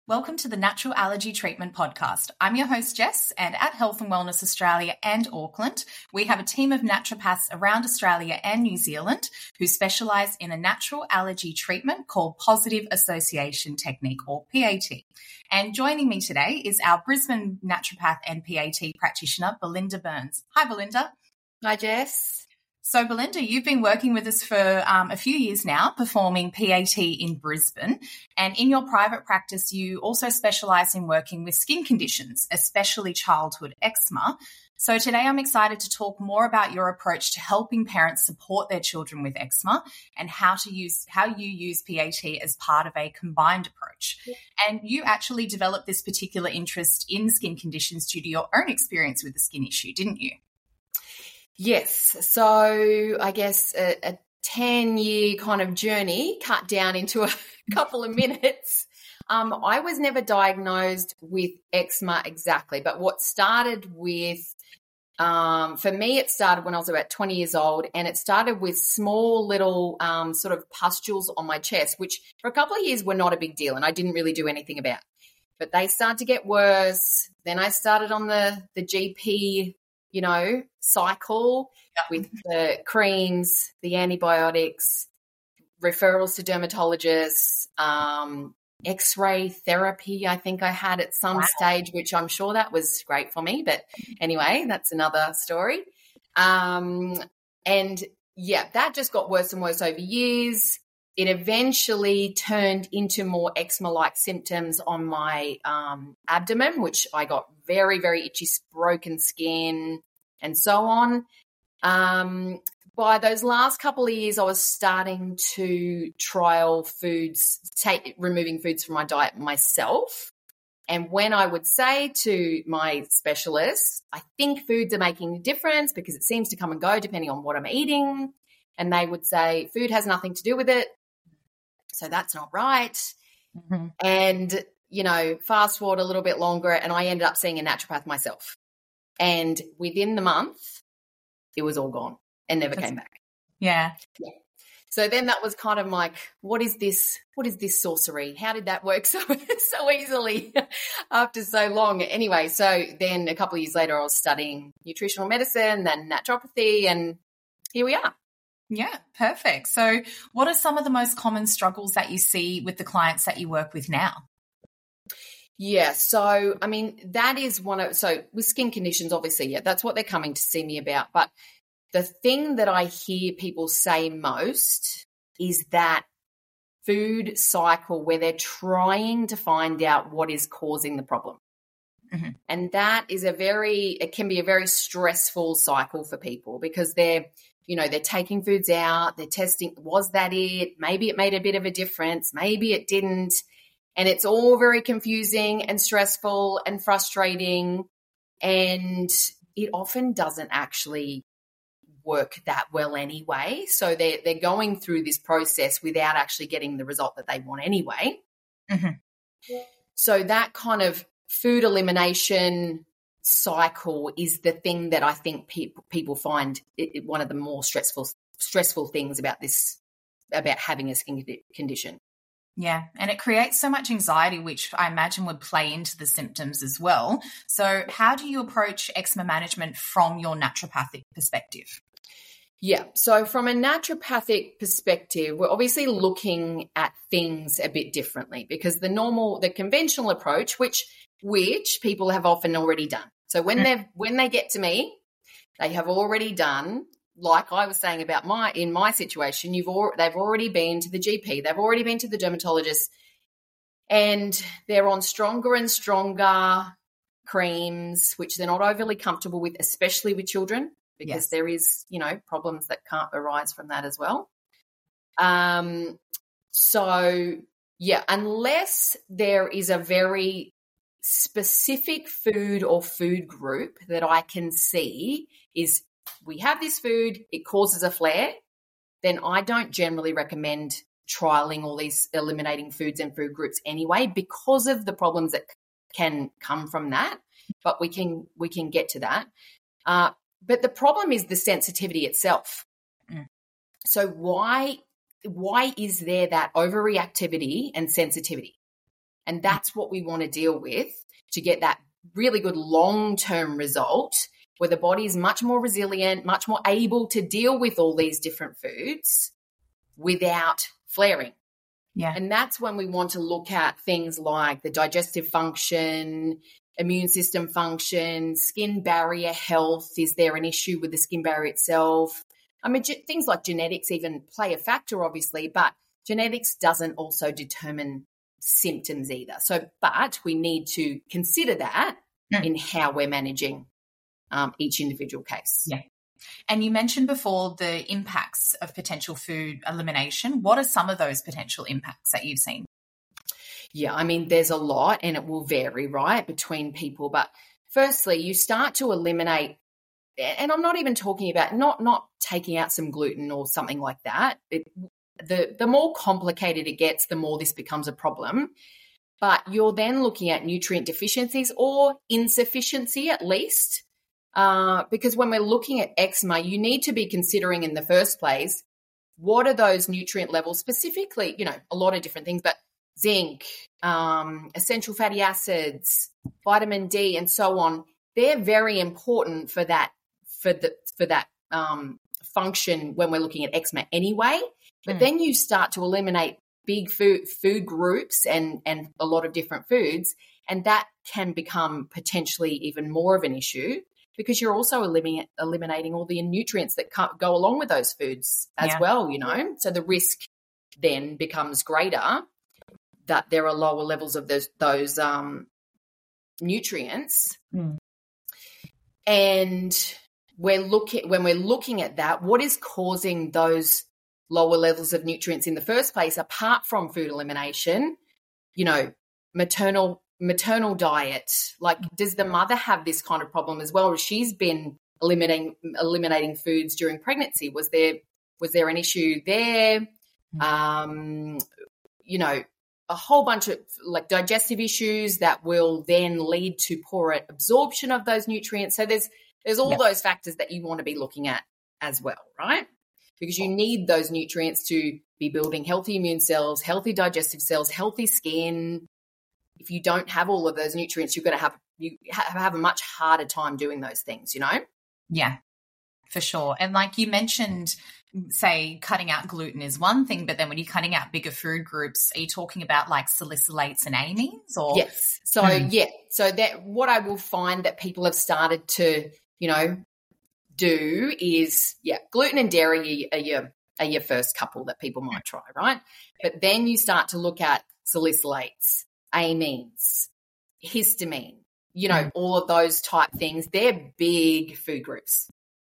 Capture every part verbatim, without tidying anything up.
Welcome to the Natural Allergy Treatment Podcast. I'm your host, Jess, and at Health and Wellness Australia and Auckland, we have a team of naturopaths around Australia and New Zealand who specialise in a natural allergy treatment called Positive Association Technique, or P A T. And joining me today is our Brisbane naturopath and P A T practitioner, Belinda Burns. Hi, Belinda. Hi, Jess. So, Belinda, you've been working with us for um, a few years now, performing P A T in Brisbane. And in your private practice, you also specialise in working with skin conditions, especially childhood eczema. So today I'm excited to talk more about your approach to helping parents support their children with eczema and how to use how you use P A T as part of a combined approach. Yeah. And you actually developed this particular interest in skin conditions due to your own experience with the skin issue, didn't you? Yes. So I guess a, a ten-year kind of journey cut down into a couple of minutes. Um, I was never diagnosed with eczema exactly, but what started with, um, for me, it started when I was about twenty years old, and it started with small little um, sort of pustules on my chest, which for a couple of years were not a big deal, and I didn't really do anything about. But they started to get worse. Then I started on the, the G P you know, cycle with the creams, the antibiotics, referrals to dermatologists, um, X-ray therapy I think I had at some wow. stage, which I'm sure that was great for me. But anyway, that's another story. Um, and, yeah, that just got worse and worse over years. It eventually turned into more eczema-like symptoms on my um, abdomen, which I got very, very itchy, broken skin, and so on. Um, by those last couple of years, I was starting to trial foods, take, removing foods from my diet myself. And when I would say to my specialists, I think foods are making a difference because it seems to come and go depending on what I'm eating, and they would say food has nothing to do with it. So that's not right. Mm-hmm. And, you know, fast forward a little bit longer and I ended up seeing a naturopath myself. And within the month, it was all gone and never that's, came back. Yeah. yeah. So then that was kind of like, what is this? What is this sorcery? How did that work so, so easily after so long? Anyway, so then a couple of years later, I was studying nutritional medicine, then naturopathy, and here we are. Yeah, perfect. So what are some of the most common struggles that you see with the clients that you work with now? Yeah, so, I mean, that is one of, so with skin conditions, obviously, yeah, that's what they're coming to see me about. But the thing that I hear people say most is that food cycle where they're trying to find out what is causing the problem. Mm-hmm. And that is a very, it can be a very stressful cycle for people because they're, you know, they're taking foods out, they're testing, was that it? Maybe it made a bit of a difference, maybe it didn't. And it's all very confusing and stressful and frustrating. And it often doesn't actually work that well anyway. So they're, they're going through this process without actually getting the result that they want anyway. Mm-hmm. So that kind of food elimination cycle is the thing that I think people people find it, it, one of the more stressful stressful things about this, about having a skin condition. Yeah, and it creates so much anxiety, which I imagine would play into the symptoms as well. So how do you approach eczema management from your naturopathic perspective? Yeah, so from a naturopathic perspective, we're obviously looking at things a bit differently because the normal, the conventional approach, which which people have often already done. So when they when they get to me, they have already done, like I was saying about my in my situation, you've al- they've already been to the G P, they've already been to the dermatologist, and they're on stronger and stronger creams, which they're not overly comfortable with, especially with children, because yes. there is, you know, problems that can't arise from that as well. Um, so yeah, unless there is a very specific food or food group that I can see is we have this food, it causes a flare, then I don't generally recommend trialing all these eliminating foods and food groups anyway because of the problems that can come from that. But we can we can get to that. Uh, but the problem is the sensitivity itself. Mm. So why why is there that overreactivity and sensitivity? And that's what we want to deal with to get that really good long-term result where the body is much more resilient, much more able to deal with all these different foods without flaring. Yeah. And that's when we want to look at things like the digestive function, immune system function, skin barrier health. Is there an issue with the skin barrier itself? I mean, ge- things like genetics even play a factor, obviously, but genetics doesn't also determine symptoms either. So, but we need to consider that mm. in how we're managing um, each individual case. Yeah. And you mentioned before the impacts of potential food elimination. What are some of those potential impacts that you've seen? Yeah, I mean, there's a lot and it will vary, right, between people. But firstly, you start to eliminate, and I'm not even talking about not not taking out some gluten or something like that. It, the, the more complicated it gets, the more this becomes a problem. But you're then looking at nutrient deficiencies or insufficiency at least. Uh, because when we're looking at eczema, you need to be considering in the first place, what are those nutrient levels specifically, you know, a lot of different things, but zinc, um, essential fatty acids, vitamin D, and so on. They're very important for that, for the, for that, um, function when we're looking at eczema anyway. But mm. then you start to eliminate big food, food groups and, and a lot of different foods, and that can become potentially even more of an issue, because you're also eliminating, eliminating all the nutrients that go along with those foods as yeah. well, you know. So the risk then becomes greater that there are lower levels of those, those um, nutrients. Mm. And we're looking, when we're looking at that, what is causing those lower levels of nutrients in the first place, apart from food elimination? You know, maternal maternal diet. Like, does the mother have this kind of problem as well? She's been eliminating eliminating foods during pregnancy. Was there was there an issue there? Um, you know, a whole bunch of like digestive issues that will then lead to poorer absorption of those nutrients. So there's there's all yep. those factors that you want to be looking at as well, right? Because you need those nutrients to be building healthy immune cells, healthy digestive cells, healthy skin. If you don't have all of those nutrients, you're going to have you have a much harder time doing those things, you know? Yeah, for sure. And like you mentioned, say cutting out gluten is one thing, but then when you're cutting out bigger food groups, are you talking about like salicylates and amines? Or yes. So hmm. yeah. So that what I will find that people have started to, you know, do is yeah, gluten and dairy are your are your first couple that people might try, right? But then you start to look at salicylates, amines, histamine, you know, mm. all of those type things. They're big food groups.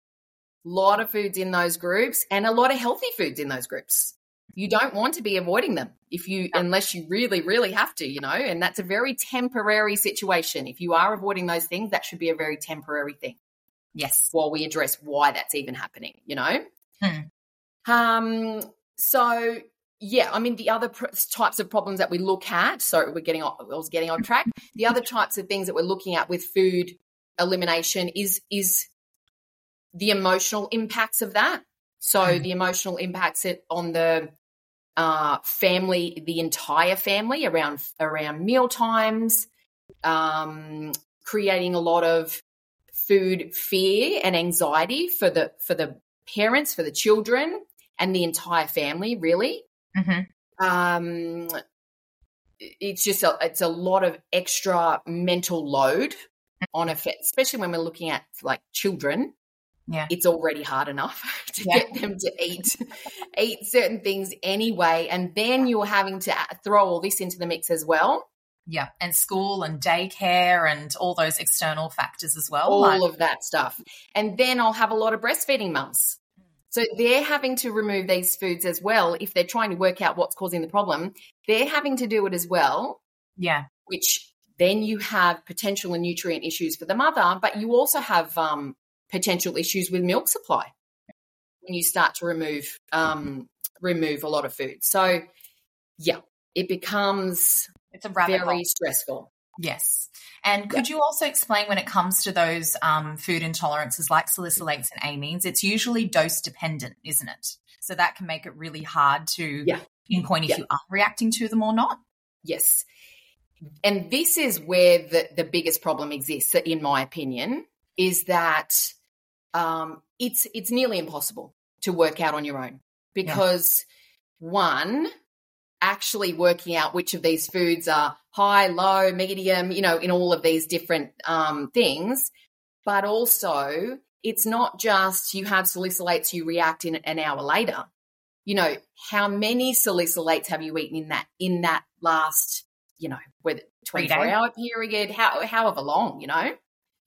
A lot of foods in those groups and a lot of healthy foods in those groups. You don't want to be avoiding them if you, unless you really, really have to, you know, and that's a very temporary situation. If you are avoiding those things, that should be a very temporary thing. Yes. While we address why that's even happening, you know? Mm. Um, so yeah, I mean, the other pr- types of problems that we look at, sorry, we're getting off, I was getting on track. The other types of things that we're looking at with food elimination is, is the emotional impacts of that. So mm. the emotional impacts it on the uh, family, the entire family around, around meal times, um, creating a lot of food fear and anxiety for the, for the parents, for the children and the entire family, really. Mm-hmm. Um, it's just a, it's a lot of extra mental load on a, especially when we're looking at like children. Yeah, it's already hard enough to yeah. get them to eat eat certain things anyway, and then you're having to throw all this into the mix as well. Yeah, and school and daycare and all those external factors as well. All like- of that stuff, and then I'll have a lot of breastfeeding mums. So they're having to remove these foods as well. If they're trying to work out what's causing the problem, they're having to do it as well. Yeah. Which then you have potential and nutrient issues for the mother, but you also have um, potential issues with milk supply when you start to remove um, remove a lot of food. So, yeah, it becomes it's a rabbit very hole. Stressful. Yes. And could yeah. you also explain when it comes to those um, food intolerances like salicylates and amines, it's usually dose dependent, isn't it? So that can make it really hard to yeah. pinpoint if yeah. you are reacting to them or not. Yes. And this is where the, the biggest problem exists, in my opinion, is that um, it's it's nearly impossible to work out on your own because, yeah. one, actually working out which of these foods are high, low, medium, you know, in all of these different um, things, but also it's not just you have salicylates, you react in an hour later. You know, how many salicylates have you eaten in that in that last, you know, whether twenty-four hour period, how, however long, you know?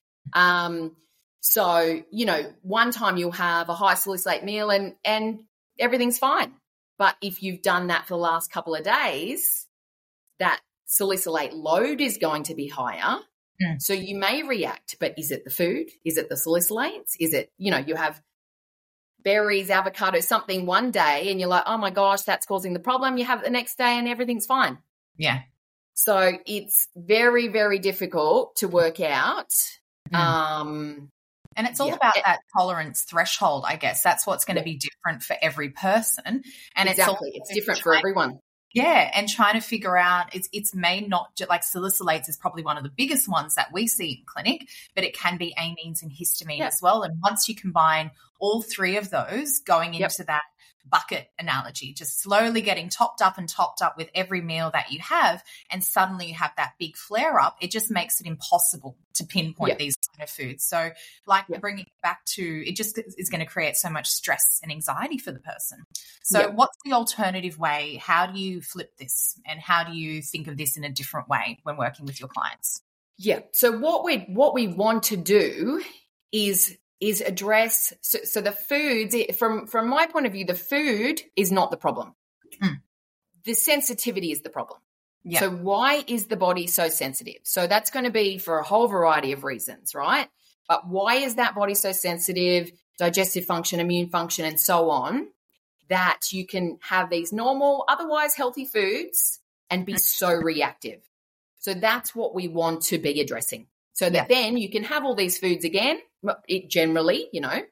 Um, so, you know, one time you'll have a high salicylate meal and, and everything's fine. But if you've done that for the last couple of days, that salicylate load is going to be higher. Mm. So you may react, but is it the food? Is it the salicylates? Is it, you know, you have berries, avocado, something one day and you're like, oh my gosh, that's causing the problem. You have it the next day and everything's fine. Yeah. So it's very, very difficult to work out. Mm. Um, and it's all yeah. about that tolerance threshold, I guess. That's what's going to yeah. be different for every person. And exactly. It's, it's different for everyone. Yeah, and trying to figure out it's it's may not like salicylates is probably one of the biggest ones that we see in clinic, but it can be amines and histamine yeah. as well. And once you combine all three of those going into yep. that bucket analogy, just slowly getting topped up and topped up with every meal that you have, and suddenly you have that big flare up, it just makes it impossible to pinpoint yep. these kind of foods. So like yep. bringing it back to, it just is going to create so much stress and anxiety for the person. So yep. what's the alternative way? How do you flip this? And how do you think of this in a different way when working with your clients? Yeah. So what we what we want to do is is address so, so the foods from from my point of view, the food is not the problem. Mm. The sensitivity is the problem. Yep. So why is the body so sensitive? So that's going to be for a whole variety of reasons, right? But why is that body so sensitive, digestive function, immune function, and so on, that you can have these normal, otherwise healthy foods and be so reactive? So that's what we want to be addressing. So that yeah. then you can have all these foods again, it generally, you know,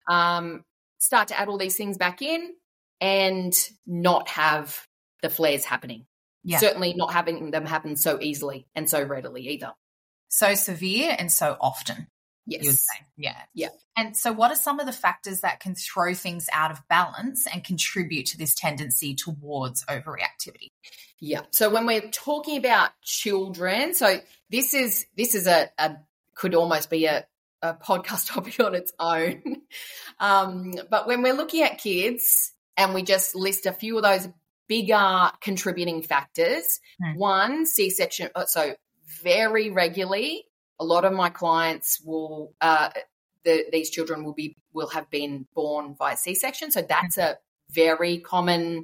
um, start to add all these things back in and not have the flares happening. Yeah. Certainly not having them happen so easily and so readily either. So severe and so often. Yes. You would say. Yeah. Yeah. And so what are some of the factors that can throw things out of balance and contribute to this tendency towards overreactivity? Yeah. So when we're talking about children, so this is this is a, a could almost be a, a podcast topic on its own. um, but when we're looking at kids and we just list a few of those bigger contributing factors, mm. one, C-section, so very regularly, a lot of my clients will, uh, the, these children will be will have been born via C-section. So that's a very common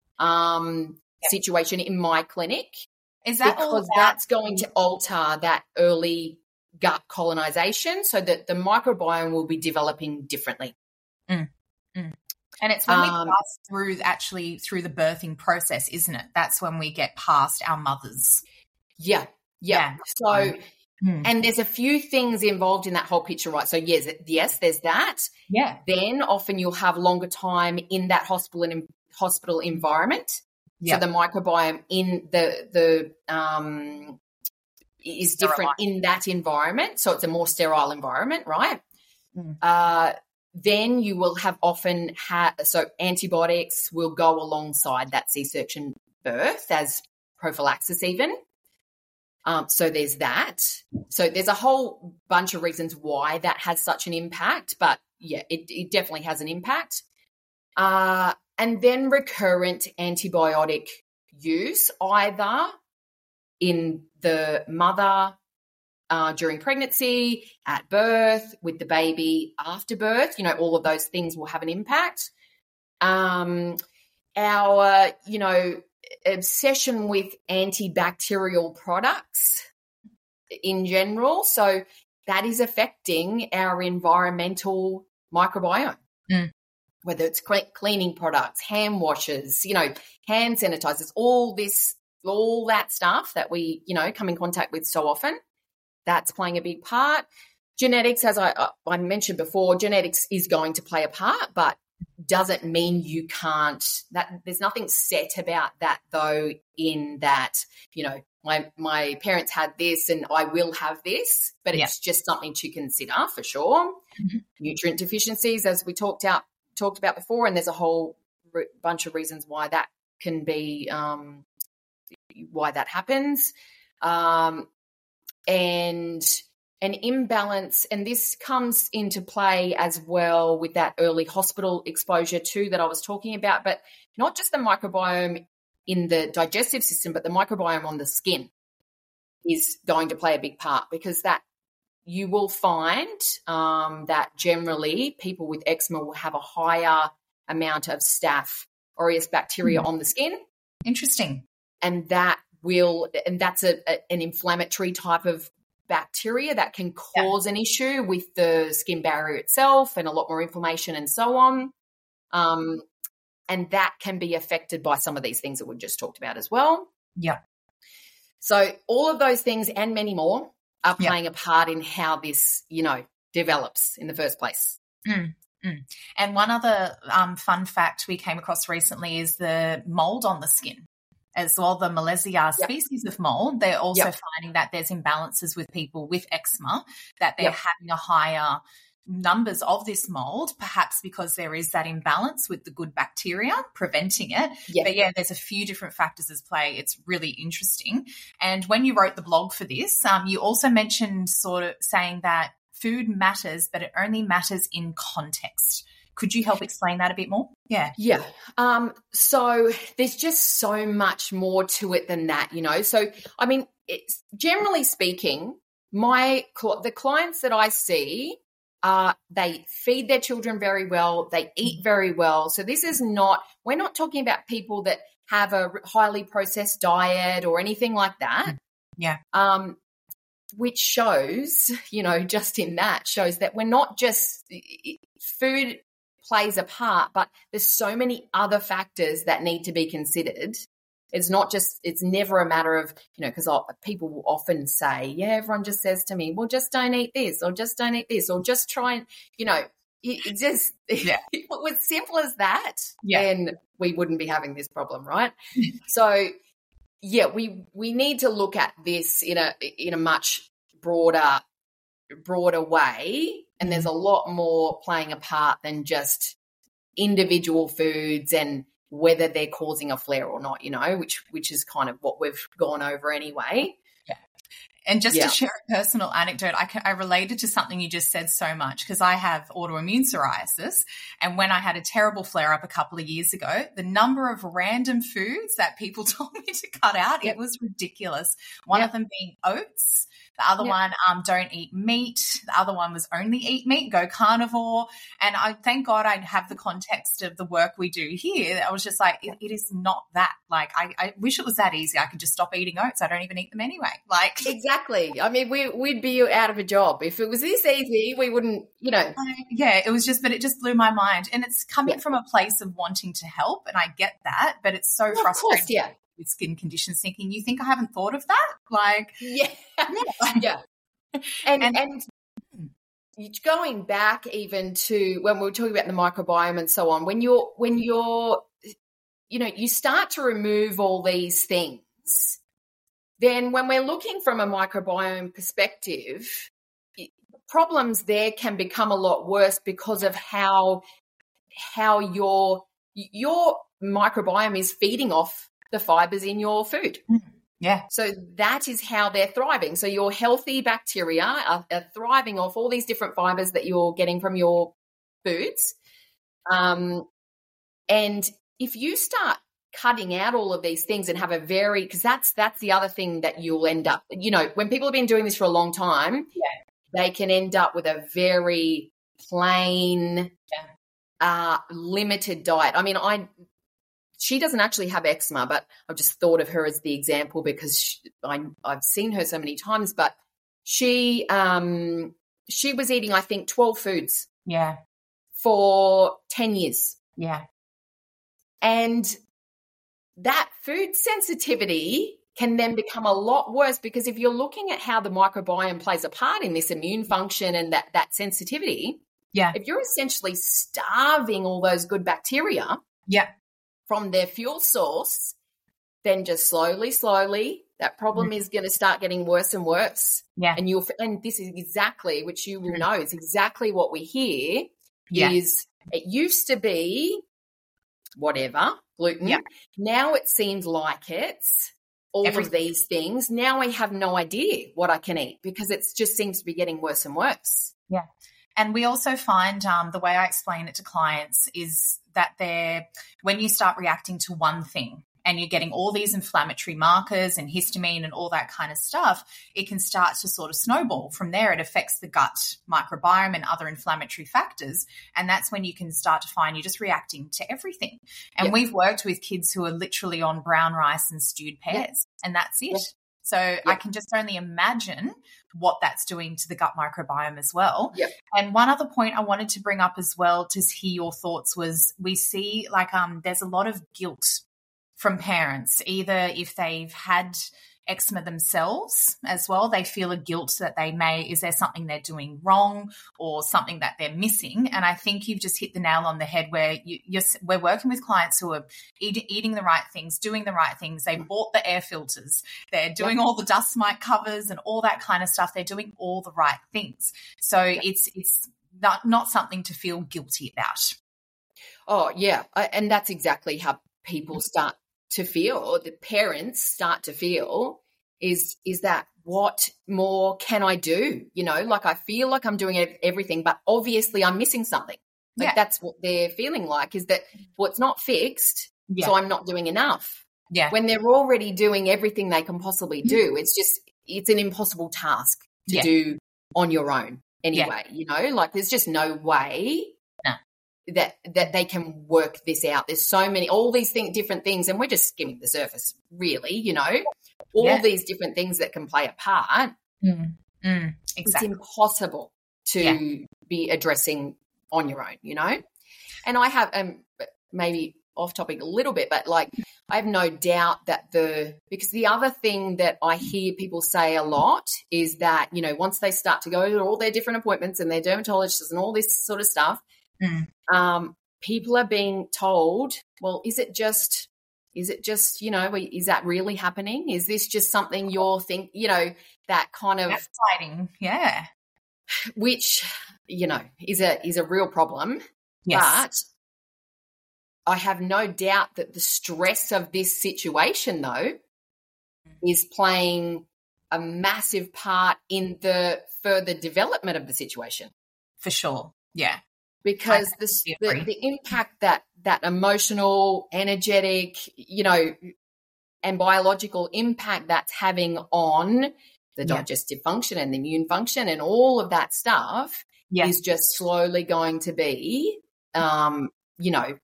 um, yep. situation in my clinic. Is that because that's going to alter that early gut colonization, so that the microbiome will be developing differently. Mm. Mm. And it's when we um, pass through actually through the birthing process, isn't it? That's when we get past our mothers. Yeah, yeah. yeah. So. Hmm. And there's a few things involved in that whole picture, right? So yes, yes, there's that. Yeah. Then often you'll have longer time in that hospital and hospital environment. Yeah. So the microbiome in the the um is different in that environment. So it's a more sterile environment, right? Mm. Uh, then you will have often had so antibiotics will go alongside that C-section birth as prophylaxis even. Um, so there's that. So there's a whole bunch of reasons why that has such an impact, but yeah, it, it definitely has an impact. Uh, and then recurrent antibiotic use, either in the mother uh, during pregnancy, at birth, with the baby after birth, you know, all of those things will have an impact. Um, our, you know, obsession with antibacterial products in general. So that is affecting our environmental microbiome, mm. whether it's cleaning products, hand washes, you know, hand sanitizers, all this, all that stuff that we, you know, come in contact with so often, that's playing a big part. Genetics, as I, I mentioned before, genetics is going to play a part, but doesn't mean you can't, that there's nothing set about that though, in that, you know, my, my parents had this and I will have this, but Yeah. it's just something to consider for sure. Mm-hmm. Nutrient deficiencies, as we talked out, talked about before, and there's a whole re- bunch of reasons why that can be, um, why that happens. Um, and an imbalance, and this comes into play as well with that early hospital exposure too that I was talking about, but not just the microbiome in the digestive system, but the microbiome on the skin is going to play a big part, because that you will find um, that generally people with eczema will have a higher amount of Staph aureus bacteria mm. on the skin. Interesting. And that will, and that's a, a an inflammatory type of bacteria that can cause yeah. an issue with the skin barrier itself and a lot more inflammation and so on. Um, and that can be affected by some of these things that we've just talked about as well. Yeah. So all of those things and many more are playing yeah. a part in how this, you know, develops in the first place. Mm. Mm. And one other um, fun fact we came across recently is the mold on the skin. As well, the Malassezia yep. species of mold, they're also yep. finding that there's imbalances with people with eczema, that they're yep. having a higher numbers of this mold, perhaps because there is that imbalance with the good bacteria preventing it. Yep. But, yeah, there's a few different factors at play. It's really interesting. And when you wrote the blog for this, um, you also mentioned sort of saying that food matters, but it only matters in context. Could you help explain that a bit more? Yeah. Yeah. Um, so there's just so much more to it than that, you know. So, I mean, it's, generally speaking, my the clients that I see, uh, they feed their children very well. They eat very well. So this is not – we're not talking about people that have a highly processed diet or anything like that. Yeah. Um, which shows, you know, just in that shows that we're not just – food – plays a part, but there's so many other factors that need to be considered. It's not just, it's never a matter of, you know, because people will often say, yeah, everyone just says to me, well, just don't eat this or just don't eat this or just try and, you know, it, it just, yeah. if it was simple as that, yeah. then we wouldn't be having this problem, right? So, yeah, we we need to look at this in a in a much broader broader way. And there's a lot more playing a part than just individual foods and whether they're causing a flare or not, you know, which which is kind of what we've gone over anyway. Yeah. And just yeah. to share a personal anecdote, I, I related to something you just said so much because I have autoimmune psoriasis. And when I had a terrible flare-up a couple of years ago, the number of random foods that people told me to cut out, yep. it was ridiculous. One yep. of them being oats. The other yep. one, um, don't eat meat. The other one was only eat meat, go carnivore. And I thank God I have the context of the work we do here. I was just like, it, it is not that. Like, I, I wish it was that easy. I could just stop eating oats. I don't even eat them anyway. Like, exactly. I mean, we, we'd be out of a job. If it was this easy, we wouldn't, you know. I, yeah, it was just, but it just blew my mind. And it's coming yeah. from a place of wanting to help. And I get that, but it's so well, frustrating. Of course, yeah. With skin conditions, thinking, you think I haven't thought of that? Like, yeah, yeah. And, and and going back even to when we were talking about the microbiome and so on, when you're when you're, you know, you start to remove all these things, then when we're looking from a microbiome perspective, problems there can become a lot worse because of how how your your microbiome is feeding off the fibers in your food. Yeah. So that is how they're thriving. So your healthy bacteria are, are thriving off all these different fibers that you're getting from your foods. Um, and if you start cutting out all of these things and have a very, because that's that's the other thing that you'll end up, you know, when people have been doing this for a long time, yeah. they can end up with a very plain, yeah. uh, limited diet. I mean, I... She doesn't actually have eczema, but I've just thought of her as the example because she, I, I've seen her so many times. But she um, she was eating, I think, twelve foods. Yeah. For ten years. Yeah. And that food sensitivity can then become a lot worse because if you're looking at how the microbiome plays a part in this immune function and that, that sensitivity, Yeah. If you're essentially starving all those good bacteria yeah. from their fuel source, then just slowly, slowly, that problem mm. is going to start getting worse and worse. Yeah. And you'll, and this is exactly, which you will know, is exactly what we hear yeah. is it used to be whatever, gluten. Yeah. Now it seems like it's all Everything. Of these things. Now I have no idea what I can eat because it just seems to be getting worse and worse. Yeah. And we also find um, the way I explain it to clients is that they're, when you start reacting to one thing and you're getting all these inflammatory markers and histamine and all that kind of stuff, it can start to sort of snowball. From there, it affects the gut microbiome and other inflammatory factors. And that's when you can start to find you're just reacting to everything. And yep. we've worked with kids who are literally on brown rice and stewed pears, yep. and that's it. Yep. So yep. I can just only imagine what that's doing to the gut microbiome as well. Yep. And one other point I wanted to bring up as well to hear your thoughts was we see like um there's a lot of guilt from parents, either if they've had eczema themselves as well, they feel a guilt that they may, is there something they're doing wrong or something that they're missing? And I think you've just hit the nail on the head where you, you're, we're working with clients who are eat, eating the right things, doing the right things. They've bought the air filters. They're doing all the dust mite covers and all that kind of stuff. They're doing all the right things. So it's, it's not, not something to feel guilty about. Oh, yeah. I, and that's exactly how people start to feel, or the parents start to feel, is is that what more can I do? You know, like I feel like I'm doing everything, but obviously I'm missing something. Like yeah. that's what they're feeling like, is that, well, it's not fixed, yeah. so I'm not doing enough. Yeah. When they're already doing everything they can possibly do, it's just, it's an impossible task to yeah. do on your own anyway, yeah. you know, like there's just no way no. that that they can work this out. There's so many, all these thing, different things, and we're just skimming the surface, really, you know, all yeah. these different things that can play a part. Mm. Mm. Exactly. It's impossible to yeah. be addressing on your own, you know. And I have, um, maybe off topic a little bit, but like I have no doubt that the, because the other thing that I hear people say a lot is that, you know, once they start to go to all their different appointments and their dermatologists and all this sort of stuff, Mm. Um, people are being told, well, is it just, is it just, you know, is that really happening? Is this just something you're think, you know, that kind of exciting, yeah, which, you know, is a is a real problem. Yes. But I have no doubt that the stress of this situation, though, is playing a massive part in the further development of the situation. For sure, yeah. Because the, the the impact that that emotional, energetic, you know, and biological impact that's having on the yeah. digestive function and the immune function and all of that stuff yeah. is just slowly going to be, um, you know,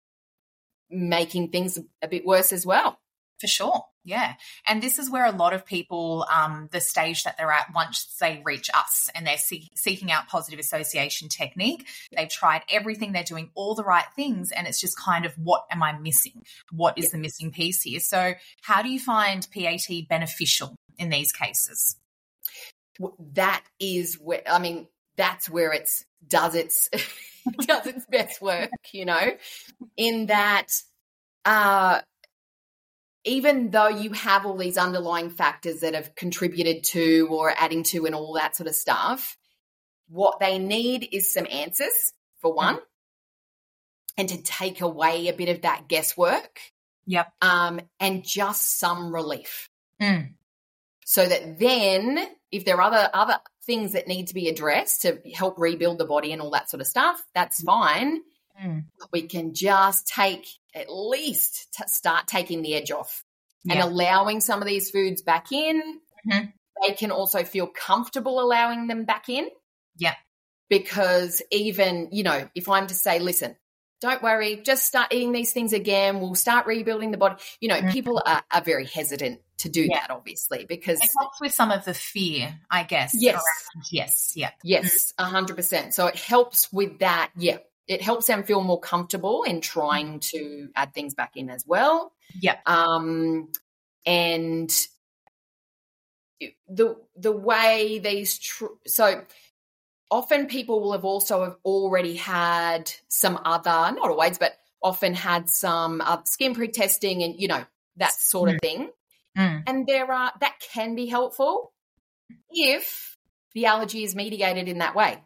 making things a bit worse as well. For sure. Yeah. And this is where a lot of people, um, the stage that they're at once they reach us and they're see- seeking out positive association technique, they've tried everything, they're doing all the right things, and it's just kind of, what am I missing? What is yeah. the missing piece here? So how do you find P A T beneficial in these cases? That is where, I mean, that's where it's does its, does its best work, you know, in that, uh, even though you have all these underlying factors that have contributed to or adding to and all that sort of stuff, what they need is some answers, for one, mm. and to take away a bit of that guesswork. Yep. Um, and just some relief. Mm. So that then if there are other, other things that need to be addressed to help rebuild the body and all that sort of stuff, that's fine. Mm. We can just take at least t- start taking the edge off yeah. and allowing some of these foods back in. Mm-hmm. They can also feel comfortable allowing them back in. Yeah. Because even, you know, if I'm to say, listen, don't worry, just start eating these things again, we'll start rebuilding the body. You know, mm-hmm. people are, are very hesitant to do yeah. that, obviously, because it helps with some of the fear, I guess. Yes. Around. Yes. Yeah. Yes. A hundred percent. So it helps with that. Yeah. It helps them feel more comfortable in trying to add things back in as well. Yeah. Um, and the the way these tr- so often people will have also have already had some other, not always, but often had some uh, skin prick testing and, you know, that sort Mm. of thing. Mm. And there are, that can be helpful if the allergy is mediated in that way.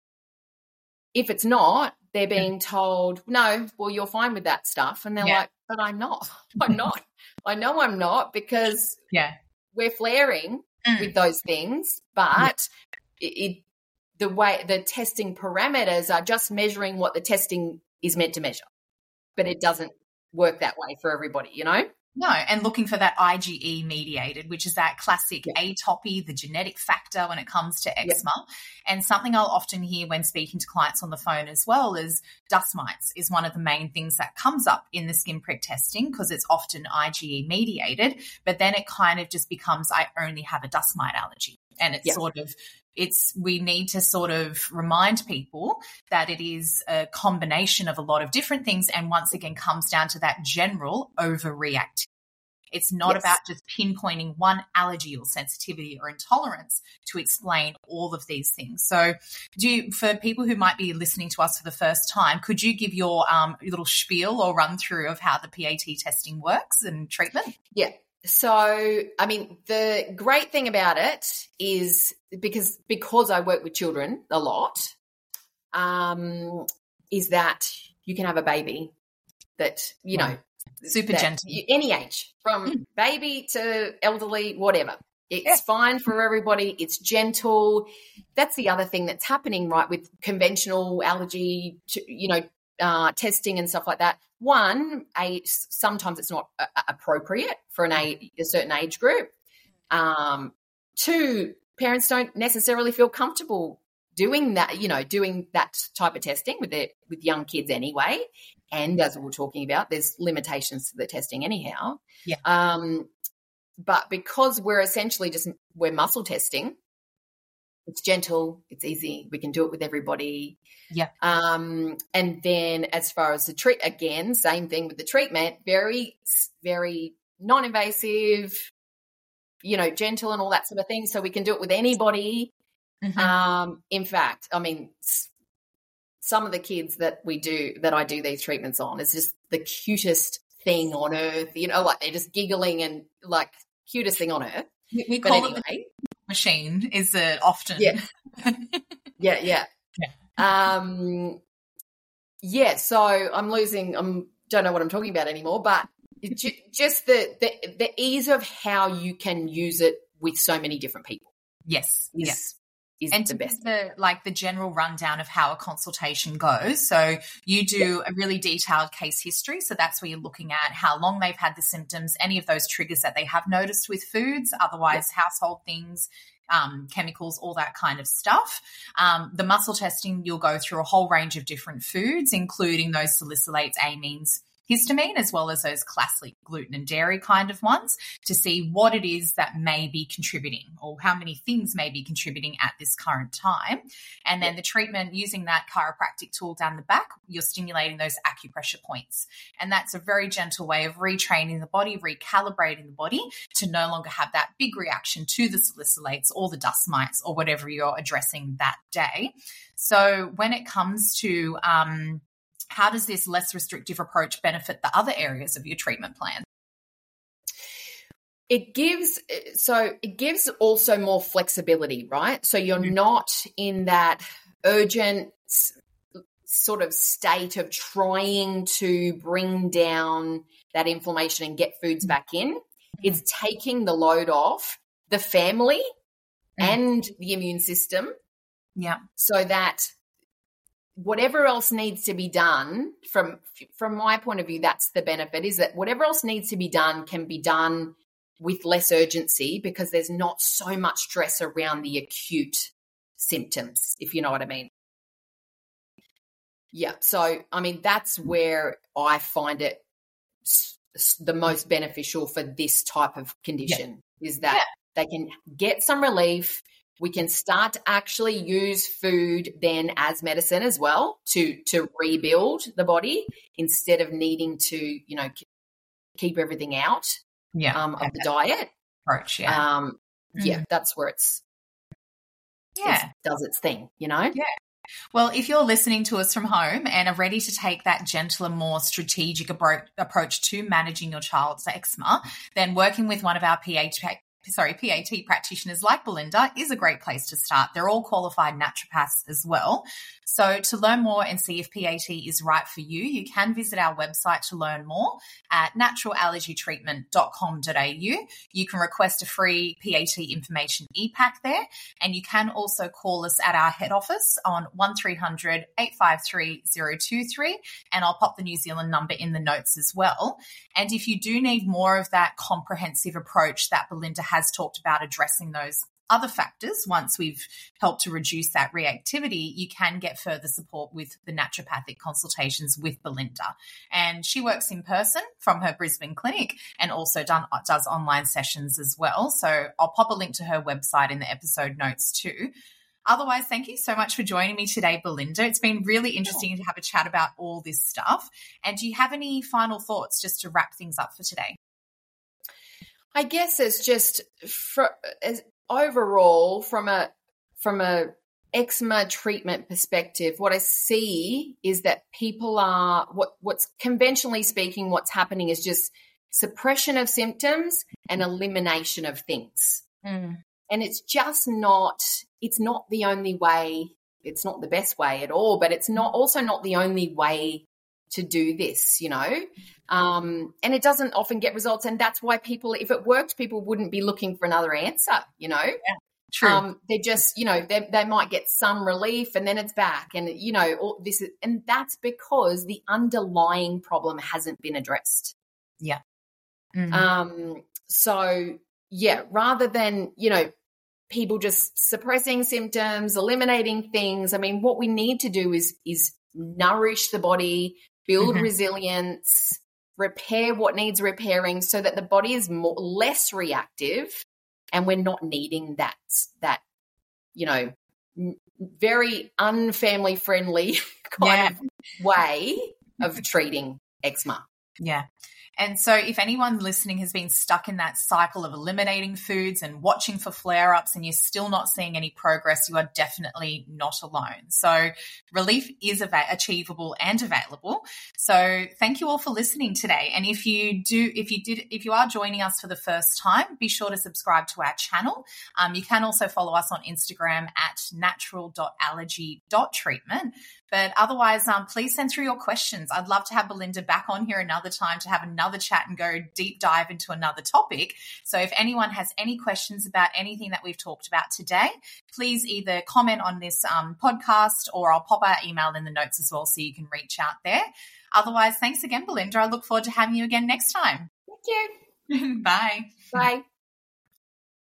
If it's not, they're being told, no, well, you're fine with that stuff. And they're Yeah. like, but I'm not. I'm not. I know I'm not because Yeah. we're flaring Mm. with those things, but it, it the way the testing parameters are just measuring what the testing is meant to measure, but it doesn't work that way for everybody, you know? No, and looking for that I G E mediated, which is that classic Yeah. atopy, the genetic factor when it comes to eczema. Yeah. And something I'll often hear when speaking to clients on the phone as well is dust mites is one of the main things that comes up in the skin prick testing because it's often I G E mediated, but then it kind of just becomes I only have a dust mite allergy. And it's yeah. sort of It's we need to sort of remind people that it is a combination of a lot of different things and once again comes down to that general overreactivity. It's not yes. about just pinpointing one allergy or sensitivity or intolerance to explain all of these things. So do you, for people who might be listening to us for the first time, could you give your um, little spiel or run through of how the P A T testing works and treatment? Yeah. So, I mean, the great thing about it is because because I work with children a lot, um, is that you can have a baby that, you know, super gentle. You, any age, from mm. baby to elderly, whatever. It's yeah. fine for everybody. It's gentle. That's the other thing that's happening, right, with conventional allergy, you know, uh, testing and stuff like that. One, age, sometimes it's not uh, appropriate for an age, a certain age group. Um, two, parents don't necessarily feel comfortable doing that, you know, doing that type of testing with their, with young kids anyway. And as we were talking about, there's limitations to the testing anyhow. Yeah. Um, but because we're essentially just, we're muscle testing, it's gentle, it's easy, we can do it with everybody. Yeah. Um, and then as far as the treat, again, same thing with the treatment, very, very non-invasive, you know, gentle and all that sort of thing. So we can do it with anybody. Mm-hmm. Um, in fact, I mean, some of the kids that we do, that I do these treatments on, is just the cutest thing on earth, you know, like they're just giggling and like cutest thing on earth. We, we call anyway, it the machine, is it often? Yeah. yeah, yeah. Yeah. Um, yeah, so I'm losing, I don't know what I'm talking about anymore, but just the, the, the ease of how you can use it with so many different people. Yes, is, yes. Is and the to best. The, like the general rundown of how a consultation goes. So you do yeah. a really detailed case history. So that's where you're looking at how long they've had the symptoms, any of those triggers that they have noticed with foods, otherwise yeah. household things, um, chemicals, all that kind of stuff. Um, the muscle testing, you'll go through a whole range of different foods, including those salicylates, amines, histamine, as well as those classic gluten and dairy kind of ones, to see what it is that may be contributing or how many things may be contributing at this current time. And then the treatment, using that chiropractic tool down the back, you're stimulating those acupressure points. And that's a very gentle way of retraining the body, recalibrating the body to no longer have that big reaction to the salicylates or the dust mites or whatever you're addressing that day. So when it comes to um, how does this less restrictive approach benefit the other areas of your treatment plan? It gives, so it gives also more flexibility, right? So you're mm-hmm. not in that urgent sort of state of trying to bring down that inflammation and get foods back in. Mm-hmm. It's taking the load off the family mm-hmm. and the immune system. Yeah. So that whatever else needs to be done, from from my point of view, that's the benefit, is that whatever else needs to be done can be done with less urgency because there's not so much stress around the acute symptoms, if you know what I mean. Yeah, so, I mean, that's where I find it the most beneficial for this type of condition, yeah. is that yeah. they can get some relief. We can start to actually use food then as medicine as well to to rebuild the body instead of needing to, you know, keep everything out yeah. um, of okay. the diet. Approach, yeah. Um, mm. Yeah, that's where it's yeah. it does its thing, you know? Yeah. Well, if you're listening to us from home and are ready to take that gentler, more strategic abro- approach to managing your child's eczema, then working with one of our P A T sorry, P A T practitioners like Belinda is a great place to start. They're all qualified naturopaths as well. So to learn more and see if P A T is right for you, you can visit our website to learn more at natural allergy treatment dot com dot a u. You can request a free P A T information e-pack there, and you can also call us at our head office on one three hundred, eight five three, zero two three, and I'll pop the New Zealand number in the notes as well. And if you do need more of that comprehensive approach that Belinda has talked about addressing those other factors, once we've helped to reduce that reactivity, you can get further support with the naturopathic consultations with Belinda. And she works in person from her Brisbane clinic and also done, does online sessions as well. So I'll pop a link to her website in the episode notes too. Otherwise, thank you so much for joining me today, Belinda. It's been really interesting to have a chat about all this stuff. And do you have any final thoughts just to wrap things up for today? I guess it's just for, as overall from a from a eczema treatment perspective, what I see is that people are what what's conventionally speaking, what's happening is just suppression of symptoms and elimination of things. Mm. And it's just not it's not the only way, it's not the best way at all, but it's not also not the only way to do this, you know, um, and it doesn't often get results. And that's why people, if it worked, people wouldn't be looking for another answer, you know. Yeah, true. Um, they just, you know, they, they might get some relief and then it's back. And, you know, all this is, and that's because the underlying problem hasn't been addressed. Yeah. Mm-hmm. Um, so, yeah, rather than, you know, people just suppressing symptoms, eliminating things, I mean, what we need to do is is nourish the body, build mm-hmm. resilience, repair what needs repairing so that the body is more, less reactive and we're not needing that, that you know, very unfamily friendly kind yeah. of way of treating eczema. Yeah. And so if anyone listening has been stuck in that cycle of eliminating foods and watching for flare-ups and you're still not seeing any progress, you are definitely not alone. So relief is av- achievable and available. So thank you all for listening today. And if you do, if you did, if you are joining us for the first time, be sure to subscribe to our channel. Um, you can also follow us on Instagram at natural dot allergy dot treatment. But otherwise, um, please send through your questions. I'd love to have Belinda back on here another time to have another chat and go deep dive into another topic. So if anyone has any questions about anything that we've talked about today, please either comment on this um, podcast or I'll pop our email in the notes as well so you can reach out there. Otherwise, thanks again, Belinda. I look forward to having you again next time. Thank you. Bye. Bye.